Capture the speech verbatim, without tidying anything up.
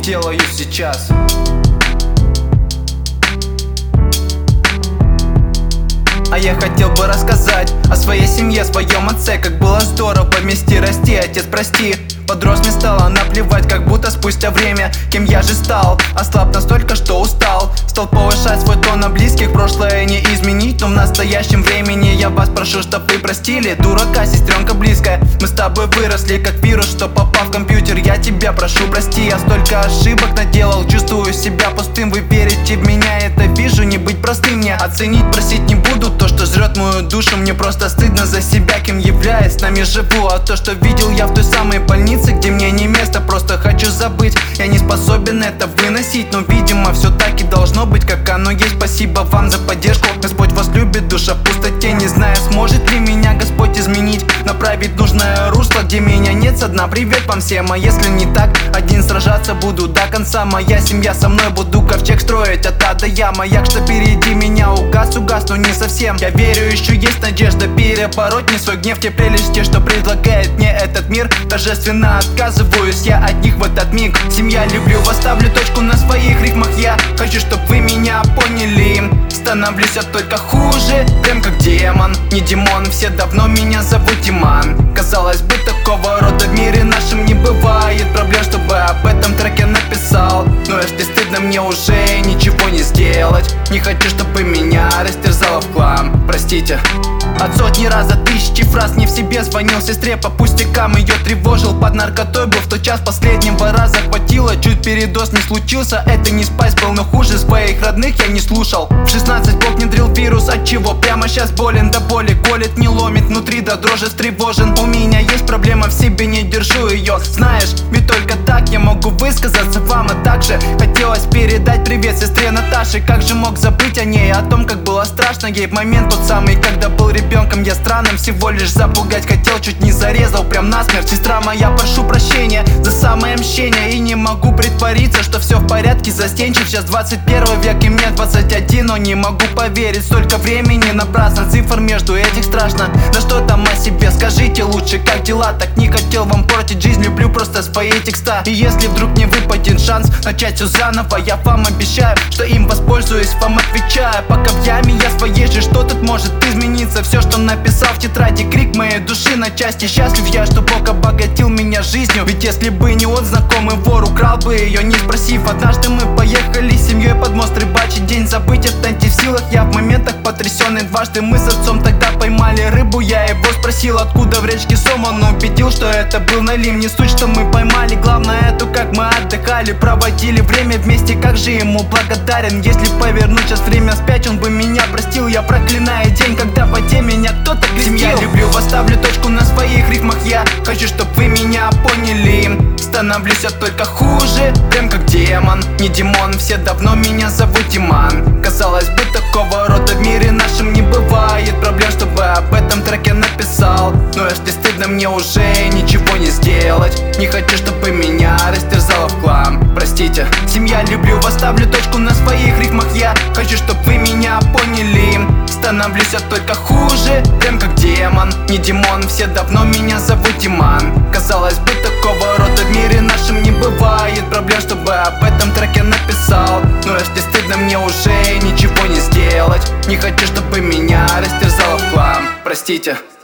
делаю сейчас. А я хотел бы рассказать о своей семье, своем отце. Как было здорово вместе расти, отец, прости. Подрос, мне стало наплевать, как будто спустя время. Кем я же стал, ослаб настолько, что устал. Стал повышать свой тон на близких, прошлое не изменить. Но в настоящем времени я вас прошу, чтоб вы простили дурака, сестренка близкая. Мы с тобой выросли, как вирус, что попал в компьютер. Я тебя прошу, прости, я столько ошибок наделал. Чувствую себя пустым, вы верите в меня, это вижу. Не быть простым мне, оценить, просить не буду. То, что жрет мою душу, мне просто стыдно за себя, кем являюсь, с нами живу. А то, что видел я в той самой больнице, где мне не место, просто хочу забыть. Я не способен это выносить, но видимо все так и должно быть, как оно есть. Спасибо вам за поддержку, Господь вас любит, душа в пустоте. Не знаю, сможет ли меня Господь изменить, направить нужное русло, где меня нет со дна. Привет вам всем, а если не так, один сражаться буду до конца. Моя семья со мной, буду ковчег строить от А до Я. Маяк, что впереди меня угас, угас, но не совсем. Я верю, еще есть надежда перебороть не свой гнев. Те прелести, что предлагает мне этот мир, торжественно отказываюсь я от них в этот миг. Семья, люблю вас, ставлю точку на своих рифмах. Я хочу, чтоб вы меня поняли. Становлюсь я только хуже, прям как демон. Не Димон, все давно меня зовут Диман. Казалось бы, такого рода в мире нашем не бывает проблем, чтобы об этом треке написал. Но если стыдно, мне уже ничего не сделать. Не хочу, чтобы меня растерзало в хлам, простите. От сотни раз до тысячи фраз не в себе. Звонил сестре по пустякам, ее тревожил. Под наркотой был в тот час, последнего раза хватило. Чуть передоз не случился, это не спайс был, но хуже своих родных я не слушал. В шестнадцать Бог внедрил вирус, от чего прямо сейчас болен до боли. Колет, не ломит, внутри до дрожи встревожен. У меня есть проблема, в себе не держу ее. Знаешь, ведь только так я могу высказаться вам. А также хотелось передать привет сестре Наташе. Как же мог забыть о ней, о том, как было страшно ей в момент тот самый, когда был ребенком. Я странным всего лишь запугать хотел, чуть не зарезал прям насмерть. Сестра моя, прошу прощения за самое мщение. И не могу притвориться, что все в порядке, застенчив. Сейчас двадцать первый век и мне двадцать один, но не могу поверить, столько времени напрасно. Цифр между этих страшно. Да что там о себе, скажите лучше, как дела? Так не хотел вам портить жизнь, люблю просто свои текста. И если вдруг не выпадет шанс начать все заново, я вам обещаю, что им воспользуюсь, вам отвечаю. Пока в яме я своей же, что тут может измениться? Все, что написал в тетради, крик моей души на части. Счастлив я, что Бог обогатил меня жизнью. Ведь если бы не он, знакомый вор украл бы ее, не спросив. Однажды мы поехали с семьей под мост рыбачить. День забыть это не в силах, я в моментах потрясенный. Дважды мы с отцом тогда поймали рыбу. Я его спросил, откуда в речке сом. Он убедил, что это был налим. Не суть, что мы поймали, главное это как мы отдыхали, проводили время вместе. Как же ему благодарен. Если повернуть сейчас время вспять, он бы меня простил. Я проклинаю день, когда в воде меня кто-то крестил. Семья, люблю вас, ставлю точку на своих рифмах. Я хочу, чтоб вы меня поняли. Становлюсь я только хуже, прям как демон. Не Димон, все давно меня зовут Диман. Казалось бы, такого рода в мире нашем не бывает проблем, чтобы об этом треке написал. Но если стыдно, мне уже ничего не сделать. Не хочу, чтобы меня растерзало в хлам, простите. Семья, люблю вас, ставлю точку на своих рифмах. Я хочу, чтоб вы меня поняли. Становлюсь я только хуже, прям как демон. Не Димон, все давно меня зовут Диман. Казалось бы, такого рода в мире нашем не бывает проблем, чтобы об этом треке написал. Но если стыдно, мне уже ничего не сделать. Не хочу, чтобы меня растерзало в хлам, простите.